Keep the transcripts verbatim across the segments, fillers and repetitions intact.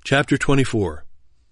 Chapter twenty-four.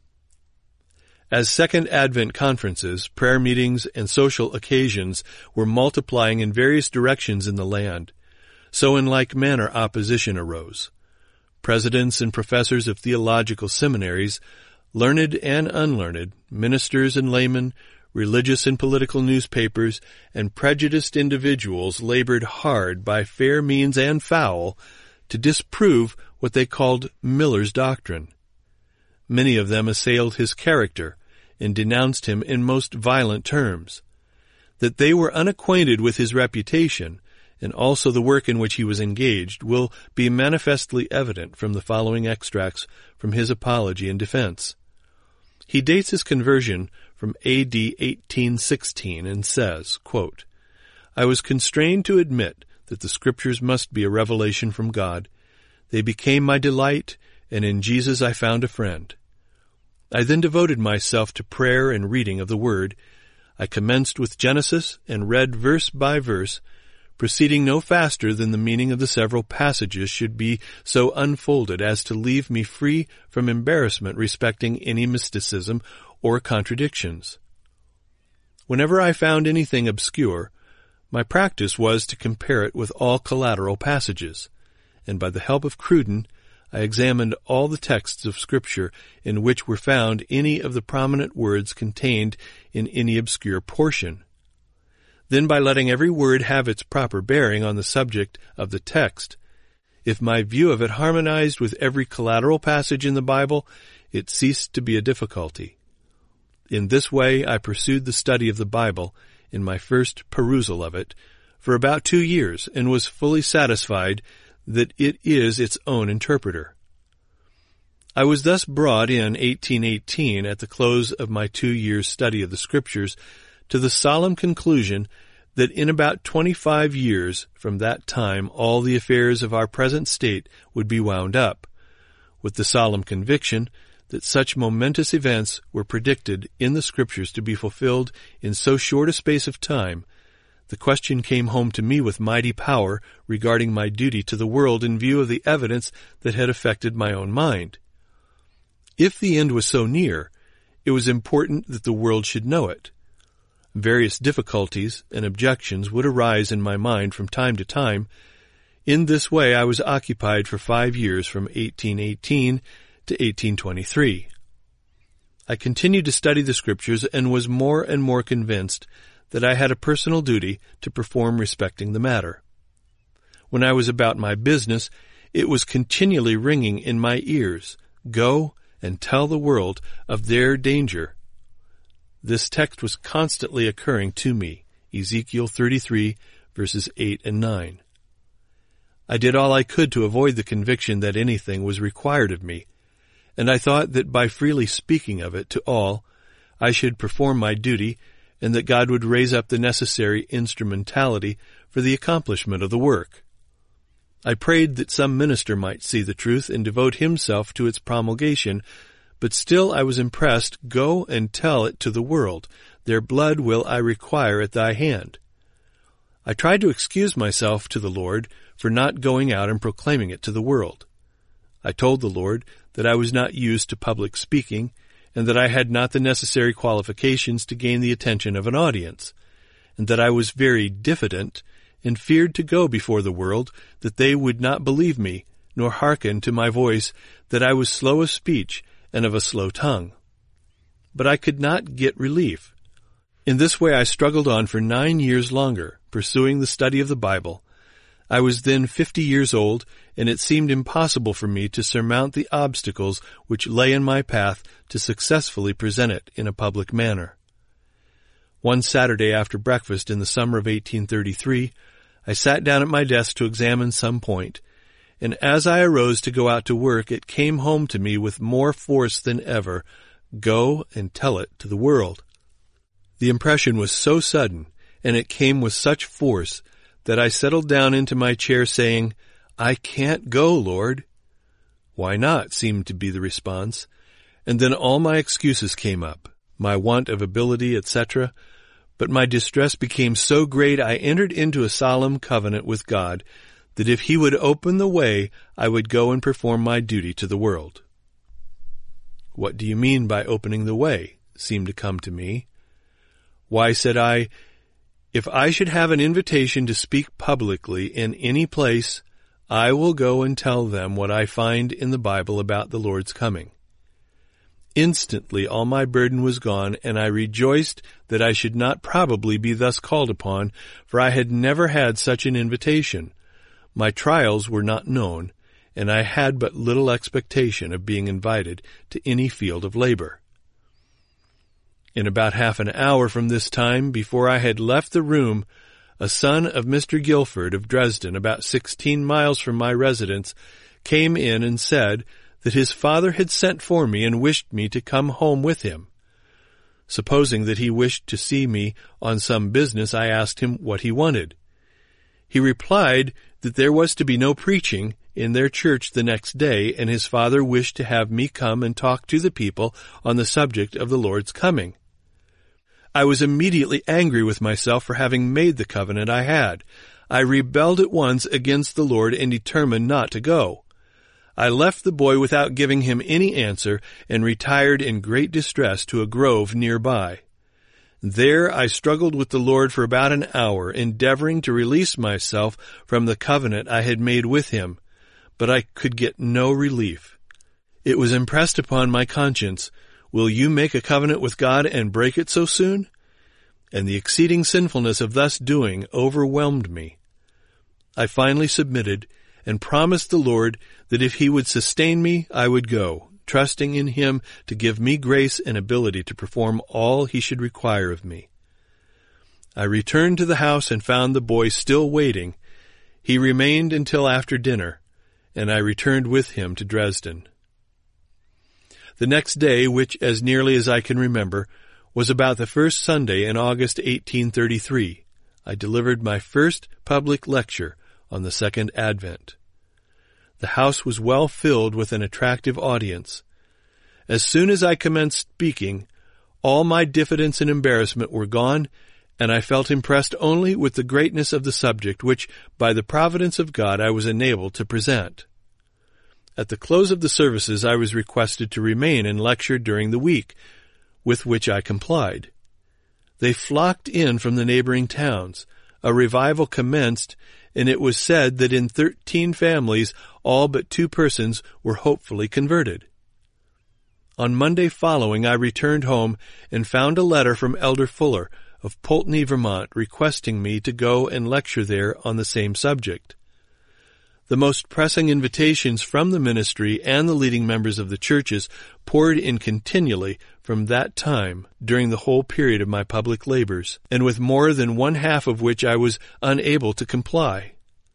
As Second Advent conferences, prayer meetings, and social occasions were multiplying in various directions in the land, so in like manner opposition arose. Presidents and professors of theological seminaries, learned and unlearned, ministers and laymen, religious and political newspapers, and prejudiced individuals labored hard by fair means and foul to disprove what they called Miller's doctrine. Many of them assailed his character and denounced him in most violent terms. That they were unacquainted with his reputation and also the work in which he was engaged will be manifestly evident from the following extracts from his apology and defense. He dates his conversion from A D eighteen sixteen and says, quote, "I was constrained to admit that the Scriptures must be a revelation from God. They became my delight, and in Jesus I found a friend. I then devoted myself to prayer and reading of the Word. I commenced with Genesis and read verse by verse, proceeding no faster than the meaning of the several passages should be so unfolded as to leave me free from embarrassment respecting any mysticism or contradictions. Whenever I found anything obscure, my practice was to compare it with all collateral passages, and by the help of Cruden, I examined all the texts of Scripture in which were found any of the prominent words contained in any obscure portion. Then by letting every word have its proper bearing on the subject of the text, if my view of it harmonized with every collateral passage in the Bible, it ceased to be a difficulty. In this way I pursued the study of the Bible in my first perusal of it for about two years and was fully satisfied that it is its own interpreter. I was thus brought in eighteen eighteen at the close of my two years' study of the Scriptures to the solemn conclusion that in about twenty-five years from that time all the affairs of our present state would be wound up, with the solemn conviction that such momentous events were predicted in the Scriptures to be fulfilled in so short a space of time. The question came home to me with mighty power regarding my duty to the world in view of the evidence that had affected my own mind. If the end was so near, it was important that the world should know it. Various difficulties and objections would arise in my mind from time to time. In this way I was occupied for five years from eighteen eighteen to eighteen twenty-three. I continued to study the Scriptures and was more and more convinced that I had a personal duty to perform respecting the matter. When I was about my business, it was continually ringing in my ears, "Go and tell the world of their danger." This text was constantly occurring to me, Ezekiel thirty-three, verses eight and nine. I did all I could to avoid the conviction that anything was required of me, and I thought that by freely speaking of it to all, I should perform my duty and that God would raise up the necessary instrumentality for the accomplishment of the work. I prayed that some minister might see the truth and devote himself to its promulgation, but still I was impressed, "Go and tell it to the world. Their blood will I require at thy hand." I tried to excuse myself to the Lord for not going out and proclaiming it to the world. I told the Lord that I was not used to public speaking, and that I had not the necessary qualifications to gain the attention of an audience, and that I was very diffident and feared to go before the world, that they would not believe me, nor hearken to my voice, that I was slow of speech and of a slow tongue. But I could not get relief. In this way I struggled on for nine years longer, pursuing the study of the Bible. I was then fifty years old, and it seemed impossible for me to surmount the obstacles which lay in my path to successfully present it in a public manner. One Saturday after breakfast in the summer of eighteen thirty-three, I sat down at my desk to examine some point, and as I arose to go out to work, it came home to me with more force than ever, "Go and tell it to the world." The impression was so sudden, and it came with such force, that I settled down into my chair saying, "I can't go, Lord." "Why not?" seemed to be the response. And then all my excuses came up, my want of ability, et cetera. But my distress became so great I entered into a solemn covenant with God that if He would open the way, I would go and perform my duty to the world. "What do you mean by opening the way?" seemed to come to me. "Why," said I, "if I should have an invitation to speak publicly in any place, I will go and tell them what I find in the Bible about the Lord's coming." Instantly all my burden was gone, and I rejoiced that I should not probably be thus called upon, for I had never had such an invitation. My trials were not known, and I had but little expectation of being invited to any field of labor. In about half an hour from this time, before I had left the room, a son of Mister Guilford of Dresden, about sixteen miles from my residence, came in and said that his father had sent for me and wished me to come home with him. Supposing that he wished to see me on some business, I asked him what he wanted. He replied that there was to be no preaching in their church the next day, and his father wished to have me come and talk to the people on the subject of the Lord's coming. I was immediately angry with myself for having made the covenant I had. I rebelled at once against the Lord and determined not to go. I left the boy without giving him any answer and retired in great distress to a grove nearby. There I struggled with the Lord for about an hour, endeavoring to release myself from the covenant I had made with him, but I could get no relief. It was impressed upon my conscience, "Will you make a covenant with God and break it so soon?" And the exceeding sinfulness of thus doing overwhelmed me. I finally submitted and promised the Lord that if he would sustain me, I would go, trusting in him to give me grace and ability to perform all he should require of me. I returned to the house and found the boy still waiting. He remained until after dinner, and I returned with him to Dresden. The next day, which, as nearly as I can remember, was about the first Sunday in August eighteen thirty-three, I delivered my first public lecture on the Second Advent. The house was well filled with an attractive audience. As soon as I commenced speaking, all my diffidence and embarrassment were gone, and I felt impressed only with the greatness of the subject which, by the providence of God, I was enabled to present. At the close of the services, I was requested to remain and lecture during the week, with which I complied. They flocked in from the neighboring towns. A revival commenced, and it was said that in thirteen families, all but two persons were hopefully converted. On Monday following, I returned home and found a letter from Elder Fuller of Poultney, Vermont, requesting me to go and lecture there on the same subject. The most pressing invitations from the ministry and the leading members of the churches poured in continually from that time during the whole period of my public labors, and with more than one half of which I was unable to comply.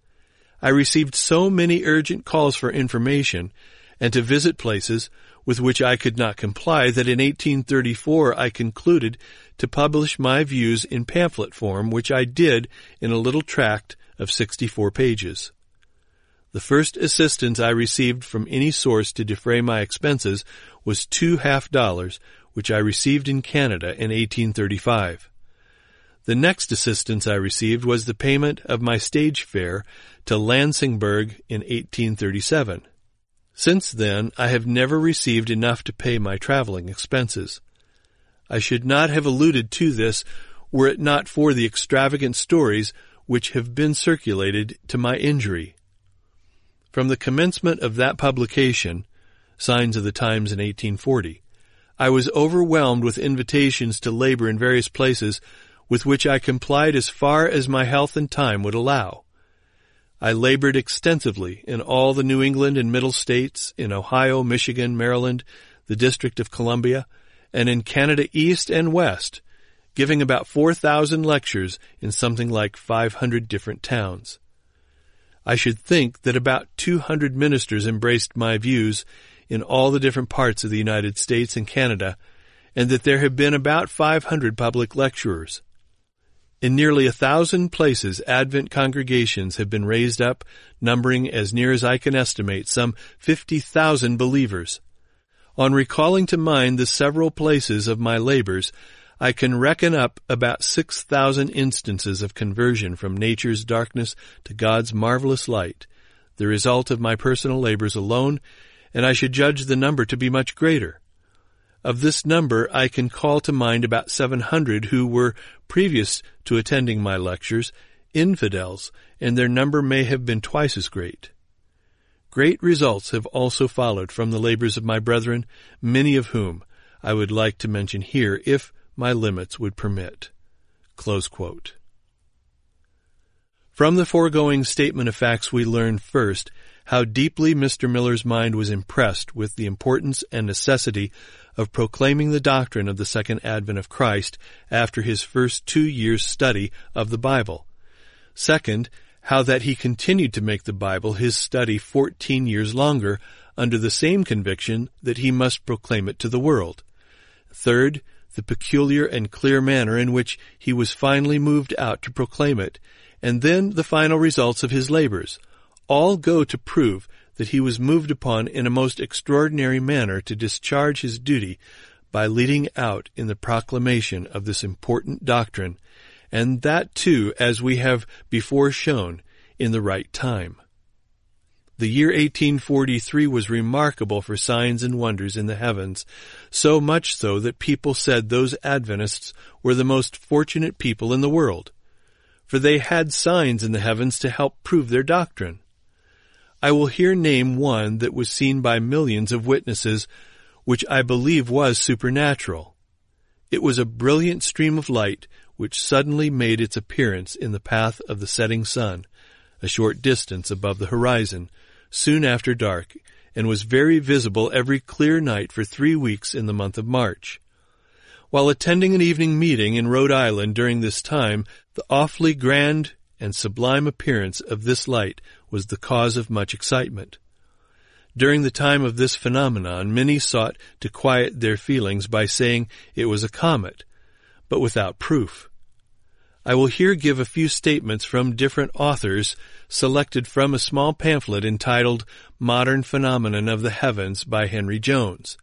I received so many urgent calls for information and to visit places with which I could not comply that in eighteen thirty-four I concluded to publish my views in pamphlet form, which I did in a little tract of sixty-four pages. The first assistance I received from any source to defray my expenses was two half dollars, which I received in Canada in eighteen thirty-five. The next assistance I received was the payment of my stage fare to Lansingburg in eighteen thirty-seven. Since then, I have never received enough to pay my traveling expenses. I should not have alluded to this were it not for the extravagant stories which have been circulated to my injury. From the commencement of that publication, Signs of the Times in eighteen forty, I was overwhelmed with invitations to labor in various places with which I complied as far as my health and time would allow. I labored extensively in all the New England and Middle States, in Ohio, Michigan, Maryland, the District of Columbia, and in Canada East and West, giving about four thousand lectures in something like five hundred different towns. I should think that about two hundred ministers embraced my views in all the different parts of the United States and Canada, and that there have been about five hundred public lecturers. In nearly a thousand places, Advent congregations have been raised up, numbering, as near as I can estimate, some fifty thousand believers. On recalling to mind the several places of my labors, I can reckon up about six thousand instances of conversion from nature's darkness to God's marvelous light, the result of my personal labors alone, and I should judge the number to be much greater. Of this number, I can call to mind about seven hundred who were, previous to attending my lectures, infidels, and their number may have been twice as great. Great results have also followed from the labors of my brethren, many of whom I would like to mention here if my limits would permit." Close quote. From the foregoing statement of facts we learn first how deeply Mister Miller's mind was impressed with the importance and necessity of proclaiming the doctrine of the second advent of Christ after his first two years' study of the Bible. Second, how that he continued to make the Bible his study fourteen years longer under the same conviction that he must proclaim it to the world. Third, the peculiar and clear manner in which he was finally moved out to proclaim it, and then the final results of his labors, all go to prove that he was moved upon in a most extraordinary manner to discharge his duty by leading out in the proclamation of this important doctrine, and that too, as we have before shown, in the right time. The year eighteen forty-three was remarkable for signs and wonders in the heavens, so much so that people said those Adventists were the most fortunate people in the world, for they had signs in the heavens to help prove their doctrine. I will here name one that was seen by millions of witnesses, which I believe was supernatural. It was a brilliant stream of light which suddenly made its appearance in the path of the setting sun, a short distance above the horizon, soon after dark, and was very visible every clear night for three weeks in the month of March. While attending an evening meeting in Rhode Island during this time, the awfully grand and sublime appearance of this light was the cause of much excitement. During the time of this phenomenon, many sought to quiet their feelings by saying it was a comet, but without proof. I will here give a few statements from different authors selected from a small pamphlet entitled Modern Phenomenon of the Heavens by Henry Jones.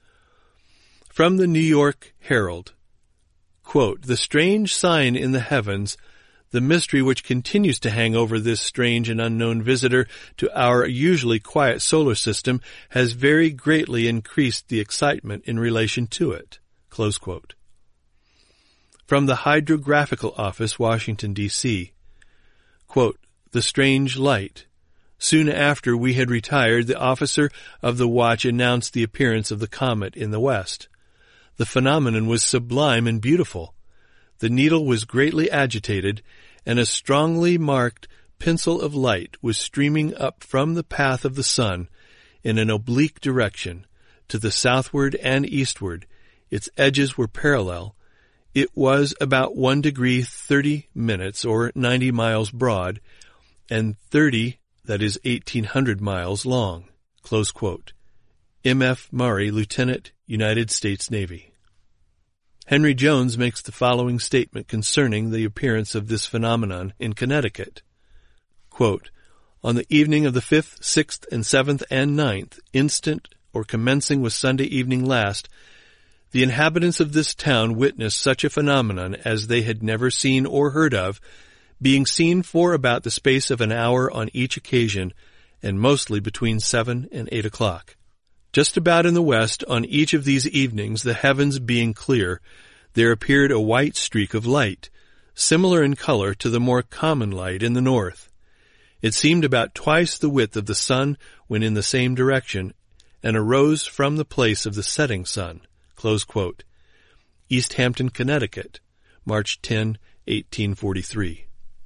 From the New York Herald, quote, "The strange sign in the heavens, the mystery which continues to hang over this strange and unknown visitor to our usually quiet solar system, has very greatly increased the excitement in relation to it." Close quote. From the Hydrographical Office, Washington, D C, quote, "The strange light. Soon after we had retired, the officer of the watch announced the appearance of the comet in the west. The phenomenon was sublime and beautiful. The needle was greatly agitated, and a strongly marked pencil of light was streaming up from the path of the sun in an oblique direction, to the southward and eastward. Its edges were parallel. It was about one degree thirty minutes, or ninety miles broad, and thirty, that is eighteen hundred miles long." Close quote. M F Murray, Lieutenant, United States Navy. Henry Jones makes the following statement concerning the appearance of this phenomenon in Connecticut. Quote, "On the evening of the fifth, sixth, and seventh, and ninth, instant or commencing with Sunday evening last, the inhabitants of this town witnessed such a phenomenon as they had never seen or heard of, being seen for about the space of an hour on each occasion, and mostly between seven and eight o'clock. Just about in the west, on each of these evenings, the heavens being clear, there appeared a white streak of light, similar in color to the more common light in the north. It seemed about twice the width of the sun when in the same direction, and arose from the place of the setting sun." Close quote. East Hampton, Connecticut, March tenth, eighteen forty-three.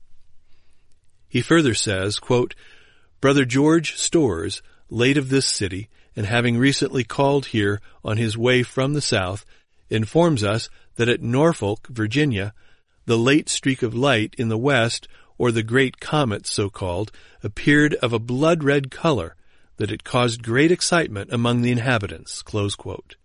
He further says, quote, "Brother George Storrs, late of this city, and having recently called here on his way from the south, informs us that at Norfolk, Virginia, the late streak of light in the west, or the great comet so called, appeared of a blood-red color, that it caused great excitement among the inhabitants." Close quote.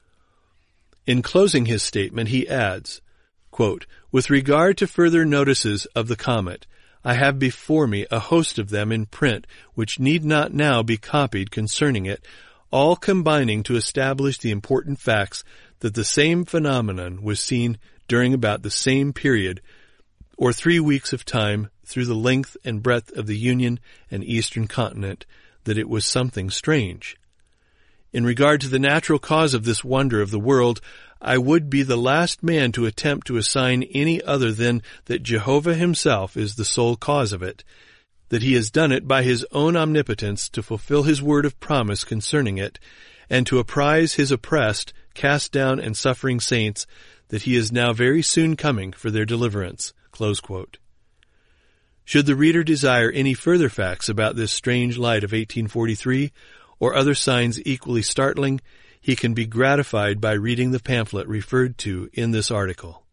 In closing his statement, he adds, quote, "With regard to further notices of the comet, I have before me a host of them in print which need not now be copied concerning it, all combining to establish the important facts that the same phenomenon was seen during about the same period, or three weeks of time, through the length and breadth of the Union and Eastern continent, that it was something strange. In regard to the natural cause of this wonder of the world, I would be the last man to attempt to assign any other than that Jehovah himself is the sole cause of it, that he has done it by his own omnipotence to fulfill his word of promise concerning it, and to apprise his oppressed, cast down, and suffering saints that he is now very soon coming for their deliverance." Close quote. Should the reader desire any further facts about this strange light of eighteen forty-three, or other signs equally startling, he can be gratified by reading the pamphlet referred to in this article.